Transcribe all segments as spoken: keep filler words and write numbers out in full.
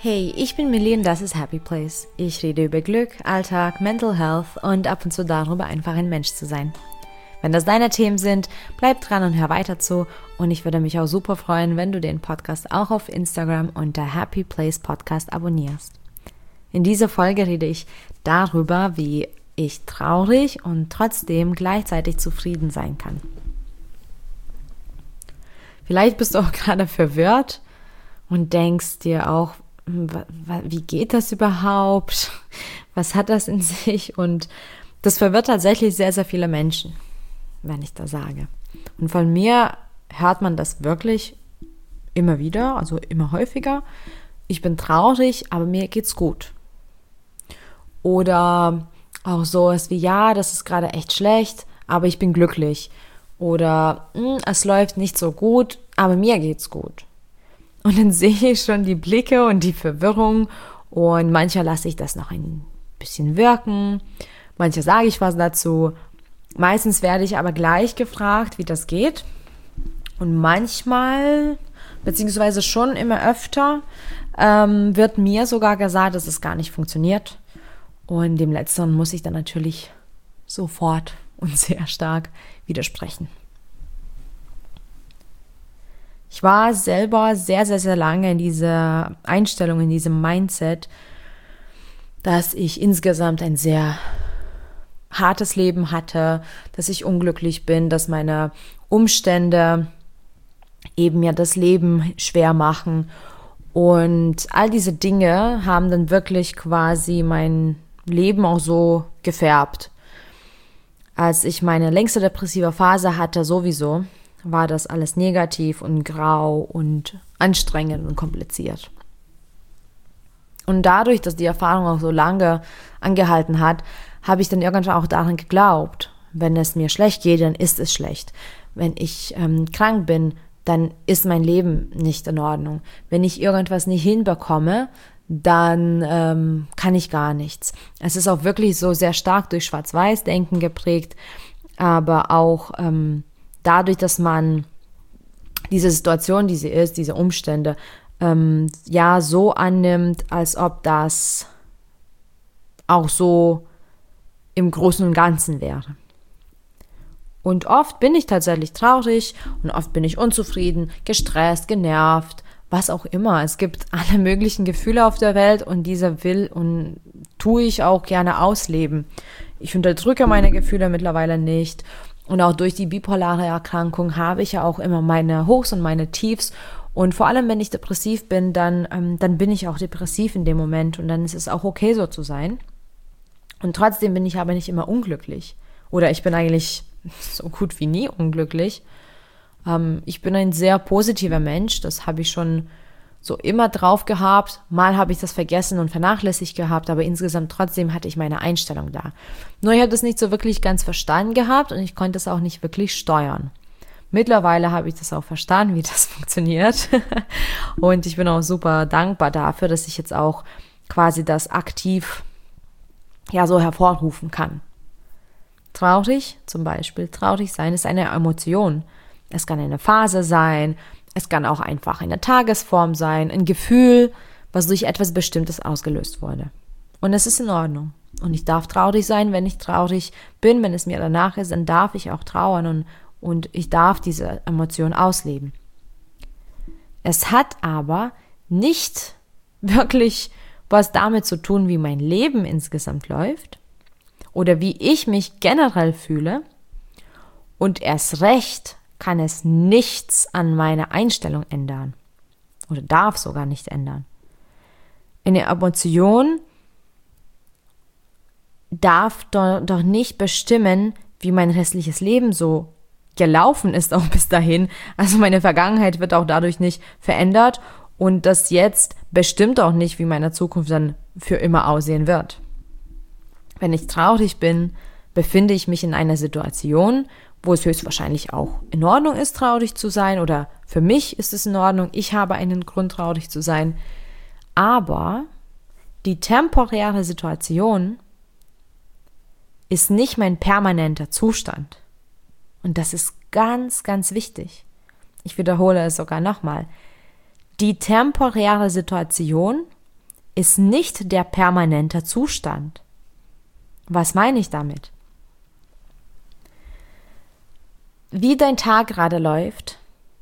Hey, ich bin Millie und das ist Happy Place. Ich rede über Glück, Alltag, Mental Health und ab und zu darüber, einfach ein Mensch zu sein. Wenn das deine Themen sind, bleib dran und hör weiter zu. Und ich würde mich auch super freuen, wenn du den Podcast auch auf Instagram unter Happy Place Podcast abonnierst. In dieser Folge rede ich darüber, wie ich traurig und trotzdem gleichzeitig zufrieden sein kann. Vielleicht bist du auch gerade verwirrt und denkst dir auch, wie geht das überhaupt? Was hat das in sich? Und das verwirrt tatsächlich sehr, sehr viele Menschen, wenn ich das sage. Und von mir hört man das wirklich immer wieder, also immer häufiger. Ich bin traurig, aber mir geht's gut. Oder auch sowas wie, ja, das ist gerade echt schlecht, aber ich bin glücklich. Oder es läuft nicht so gut, aber mir geht's gut. Und dann sehe ich schon die Blicke und die Verwirrung und manchmal lasse ich das noch ein bisschen wirken, manchmal sage ich was dazu, meistens werde ich aber gleich gefragt, wie das geht und manchmal, beziehungsweise schon immer öfter, ähm, wird mir sogar gesagt, dass es gar nicht funktioniert und dem Letzteren muss ich dann natürlich sofort und sehr stark widersprechen. Ich war selber sehr, sehr, sehr lange in dieser Einstellung, in diesem Mindset, dass ich insgesamt ein sehr hartes Leben hatte, dass ich unglücklich bin, dass meine Umstände eben mir das Leben schwer machen. Und all diese Dinge haben dann wirklich quasi mein Leben auch so gefärbt. Als ich meine längste depressive Phase hatte, sowieso, war das alles negativ und grau und anstrengend und kompliziert. Und dadurch, dass die Erfahrung auch so lange angehalten hat, habe ich dann irgendwann auch daran geglaubt, wenn es mir schlecht geht, dann ist es schlecht. Wenn ich ähm, krank bin, dann ist mein Leben nicht in Ordnung. Wenn ich irgendwas nicht hinbekomme, dann ähm, kann ich gar nichts. Es ist auch wirklich so sehr stark durch Schwarz-Weiß-Denken geprägt, aber auch ähm, dadurch, dass man diese Situation, die sie ist, diese Umstände, ähm, ja so annimmt, als ob das auch so im Großen und Ganzen wäre. Und oft bin ich tatsächlich traurig und oft bin ich unzufrieden, gestresst, genervt, was auch immer. Es gibt alle möglichen Gefühle auf der Welt und diese will und tue ich auch gerne ausleben. Ich unterdrücke meine Gefühle mittlerweile nicht. Und auch durch die bipolare Erkrankung habe ich ja auch immer meine Hochs und meine Tiefs. Und vor allem, wenn ich depressiv bin, dann, ähm, dann bin ich auch depressiv in dem Moment. Und dann ist es auch okay, so zu sein. Und trotzdem bin ich aber nicht immer unglücklich. Oder ich bin eigentlich so gut wie nie unglücklich. Ähm, ich bin ein sehr positiver Mensch. Das habe ich schon so immer drauf gehabt. Mal habe ich das vergessen und vernachlässigt gehabt, aber insgesamt trotzdem hatte ich meine Einstellung da. Nur ich habe das nicht so wirklich ganz verstanden gehabt und ich konnte es auch nicht wirklich steuern. Mittlerweile habe ich das auch verstanden, wie das funktioniert und ich bin auch super dankbar dafür, dass ich jetzt auch quasi das aktiv ja so hervorrufen kann. Traurig zum Beispiel, traurig sein ist eine Emotion. Es kann eine Phase sein, es kann auch einfach eine Tagesform sein, ein Gefühl, was durch etwas Bestimmtes ausgelöst wurde. Und es ist in Ordnung. Und ich darf traurig sein, wenn ich traurig bin, wenn es mir danach ist, dann darf ich auch trauern und, und ich darf diese Emotion ausleben. Es hat aber nicht wirklich was damit zu tun, wie mein Leben insgesamt läuft oder wie ich mich generell fühle und erst recht kann es nichts an meiner Einstellung ändern oder darf sogar nicht ändern. Eine Emotion darf doch, doch nicht bestimmen, wie mein restliches Leben so gelaufen ist, auch bis dahin. Also meine Vergangenheit wird auch dadurch nicht verändert und das Jetzt bestimmt auch nicht, wie meine Zukunft dann für immer aussehen wird. Wenn ich traurig bin, befinde ich mich in einer Situation, wo es höchstwahrscheinlich auch in Ordnung ist, traurig zu sein oder für mich ist es in Ordnung, ich habe einen Grund, traurig zu sein. Aber die temporäre Situation ist nicht mein permanenter Zustand. Und das ist ganz, ganz wichtig. Ich wiederhole es sogar nochmal. Die temporäre Situation ist nicht der permanente Zustand. Was meine ich damit? Wie dein Tag gerade läuft,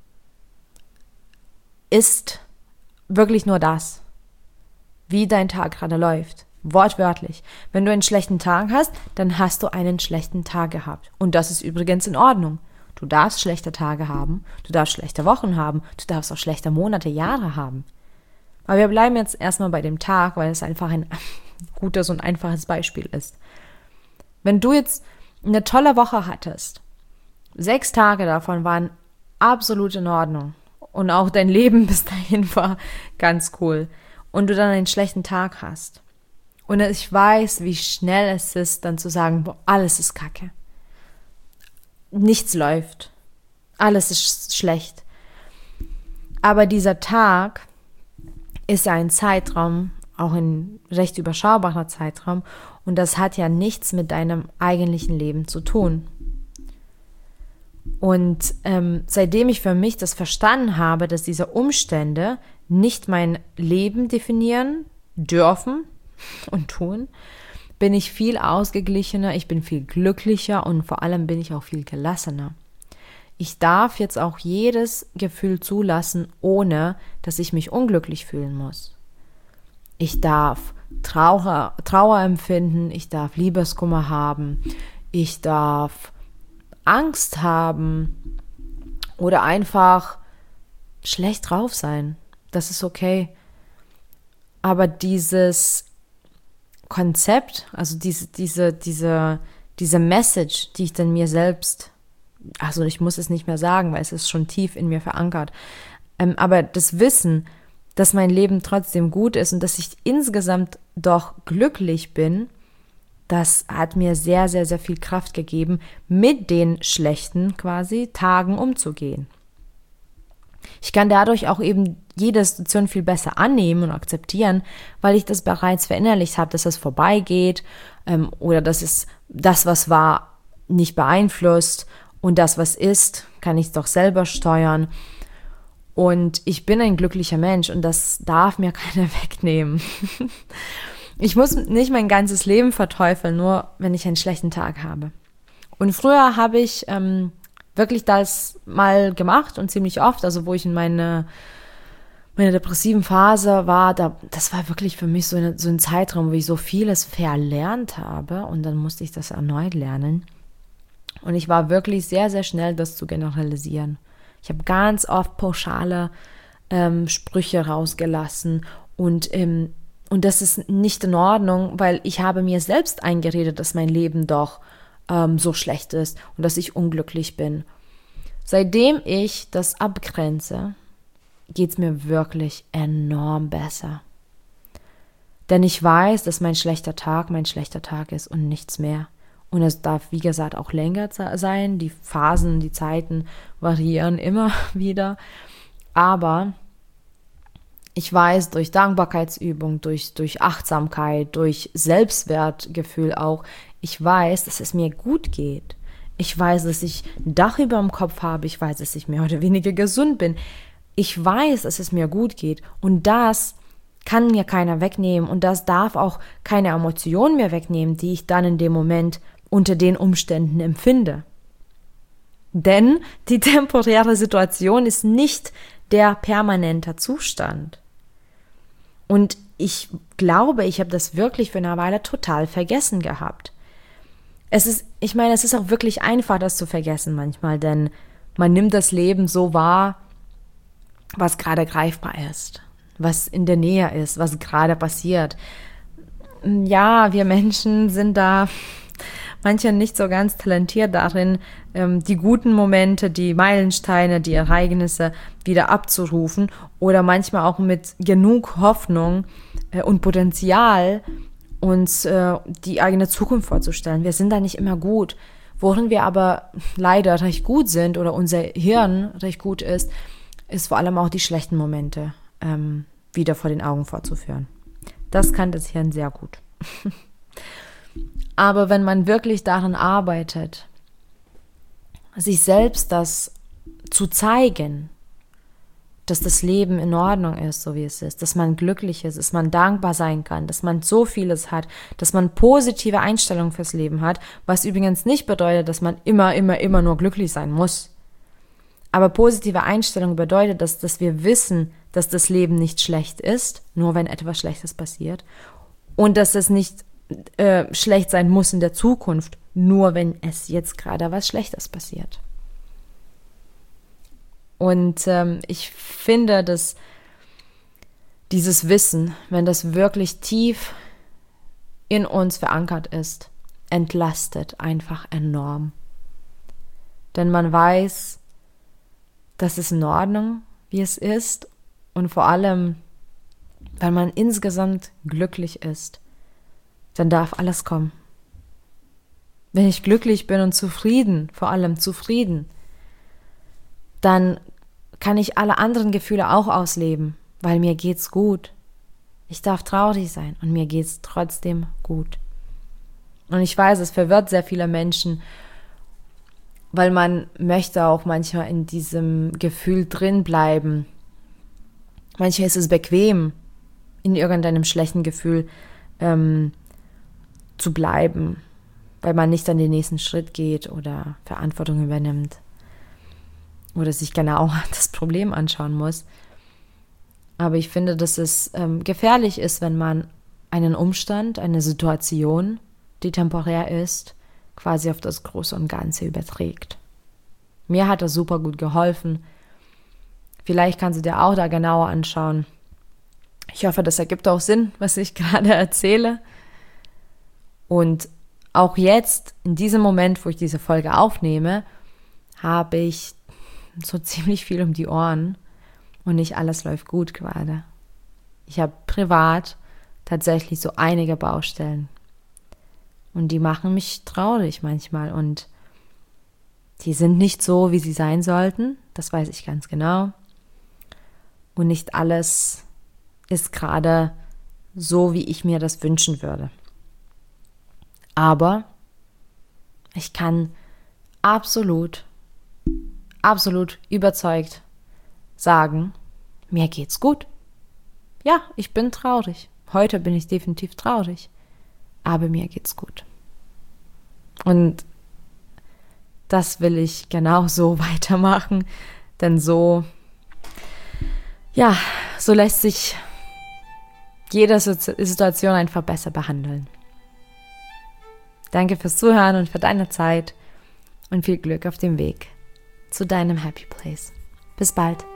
ist wirklich nur das. Wie dein Tag gerade läuft. Wortwörtlich. Wenn du einen schlechten Tag hast, dann hast du einen schlechten Tag gehabt. Und das ist übrigens in Ordnung. Du darfst schlechte Tage haben, du darfst schlechte Wochen haben, du darfst auch schlechte Monate, Jahre haben. Aber wir bleiben jetzt erstmal bei dem Tag, weil es einfach ein gutes und einfaches Beispiel ist. Wenn du jetzt eine tolle Woche hattest, sechs Tage davon waren absolut in Ordnung und auch dein Leben bis dahin war ganz cool und du dann einen schlechten Tag hast und ich weiß, wie schnell es ist, dann zu sagen, boah, alles ist Kacke. Nichts läuft. Alles ist schlecht. Aber dieser Tag ist ja ein Zeitraum, auch ein recht überschaubarer Zeitraum und das hat ja nichts mit deinem eigentlichen Leben zu tun. Und ähm, seitdem ich für mich das verstanden habe, dass diese Umstände nicht mein Leben definieren dürfen und tun, bin ich viel ausgeglichener, ich bin viel glücklicher und vor allem bin ich auch viel gelassener. Ich darf jetzt auch jedes Gefühl zulassen, ohne dass ich mich unglücklich fühlen muss. Ich darf Trauer, Trauer empfinden, ich darf Liebeskummer haben, ich darf Angst haben oder einfach schlecht drauf sein. Das ist okay. Aber dieses Konzept, also diese, diese, diese, diese Message, die ich dann mir selbst, also ich muss es nicht mehr sagen, weil es ist schon tief in mir verankert, ähm, aber das Wissen, dass mein Leben trotzdem gut ist und dass ich insgesamt doch glücklich bin, das hat mir sehr, sehr, sehr viel Kraft gegeben, mit den schlechten quasi Tagen umzugehen. Ich kann dadurch auch eben jede Situation viel besser annehmen und akzeptieren, weil ich das bereits verinnerlicht habe, dass es vorbeigeht ähm, oder dass es das, was war, nicht beeinflusst und das, was ist, kann ich doch selber steuern. Und ich bin ein glücklicher Mensch und das darf mir keiner wegnehmen. Ich muss nicht mein ganzes Leben verteufeln, nur wenn ich einen schlechten Tag habe. Und früher habe ich ähm, wirklich das mal gemacht und ziemlich oft, also wo ich in meine, meine depressiven Phase war, da, das war wirklich für mich so, eine, so ein Zeitraum, wo ich so vieles verlernt habe und dann musste ich das erneut lernen. Und ich war wirklich sehr, sehr schnell, das zu generalisieren. Ich habe ganz oft pauschale ähm, Sprüche rausgelassen und ähm, Und das ist nicht in Ordnung, weil ich habe mir selbst eingeredet, dass mein Leben doch ähm, so schlecht ist und dass ich unglücklich bin. Seitdem ich das abgrenze, geht es mir wirklich enorm besser. Denn ich weiß, dass mein schlechter Tag mein schlechter Tag ist und nichts mehr. Und es darf, wie gesagt, auch länger sein. Die Phasen, die Zeiten variieren immer wieder. Aber ich weiß, durch Dankbarkeitsübung, durch, durch Achtsamkeit, durch Selbstwertgefühl auch, ich weiß, dass es mir gut geht. Ich weiß, dass ich ein Dach über dem Kopf habe. Ich weiß, dass ich mehr oder weniger gesund bin. Ich weiß, dass es mir gut geht. Und das kann mir keiner wegnehmen. Und das darf auch keine Emotion mehr wegnehmen, die ich dann in dem Moment unter den Umständen empfinde. Denn die temporäre Situation ist nicht der permanente Zustand. Und ich glaube, ich habe das wirklich für eine Weile total vergessen gehabt. Es ist, ich meine, es ist auch wirklich einfach, das zu vergessen manchmal, denn man nimmt das Leben so wahr, was gerade greifbar ist, was in der Nähe ist, was gerade passiert. Ja, wir Menschen sind da manche nicht so ganz talentiert darin, die guten Momente, die Meilensteine, die Ereignisse wieder abzurufen oder manchmal auch mit genug Hoffnung und Potenzial uns die eigene Zukunft vorzustellen. Wir sind da nicht immer gut. Worin wir aber leider recht gut sind oder unser Hirn recht gut ist, ist vor allem auch die schlechten Momente ähm, wieder vor den Augen vorzuführen. Das kann das Hirn sehr gut. Aber wenn man wirklich daran arbeitet, sich selbst das zu zeigen dass das Leben in Ordnung ist, so wie es ist, dass man glücklich ist, dass man dankbar sein kann, dass man so vieles hat, dass man positive Einstellungen fürs Leben hat, was übrigens nicht bedeutet, dass man immer, immer, immer nur glücklich sein muss. Aber positive Einstellung bedeutet, dass, dass wir wissen, dass das Leben nicht schlecht ist, nur wenn etwas Schlechtes passiert, und dass es nicht äh, schlecht sein muss in der Zukunft, nur wenn es jetzt gerade was Schlechtes passiert. Und ähm, ich finde, dass dieses Wissen, wenn das wirklich tief in uns verankert ist, entlastet einfach enorm. Denn man weiß, das ist in Ordnung, wie es ist. Und vor allem, wenn man insgesamt glücklich ist, dann darf alles kommen. Wenn ich glücklich bin und zufrieden, vor allem zufrieden, dann kann ich alle anderen Gefühle auch ausleben, weil mir geht's gut. Ich darf traurig sein und mir geht's trotzdem gut. Und ich weiß, es verwirrt sehr viele Menschen, weil man möchte auch manchmal in diesem Gefühl drin bleiben. Manchmal ist es bequem, in irgendeinem schlechten Gefühl ähm, zu bleiben, weil man nicht an den nächsten Schritt geht oder Verantwortung übernimmt oder sich genau das Problem anschauen muss. Aber ich finde, dass es ähm, gefährlich ist, wenn man einen Umstand, eine Situation, die temporär ist, quasi auf das Große und Ganze überträgt. Mir hat das super gut geholfen. Vielleicht kannst du dir auch da genauer anschauen. Ich hoffe, das ergibt auch Sinn, was ich gerade erzähle. Und auch jetzt, in diesem Moment, wo ich diese Folge aufnehme, habe ich so ziemlich viel um die Ohren und nicht alles läuft gut gerade. Ich habe privat tatsächlich so einige Baustellen und die machen mich traurig manchmal und die sind nicht so, wie sie sein sollten, das weiß ich ganz genau. Und nicht alles ist gerade so, wie ich mir das wünschen würde. Aber ich kann absolut, absolut überzeugt sagen, mir geht's gut. Ja, ich bin traurig. Heute bin ich definitiv traurig. Aber mir geht's gut. Und das will ich genau so weitermachen. Denn so, ja, so lässt sich jede Situation einfach besser behandeln. Danke fürs Zuhören und für deine Zeit und viel Glück auf dem Weg zu deinem Happy Place. Bis bald.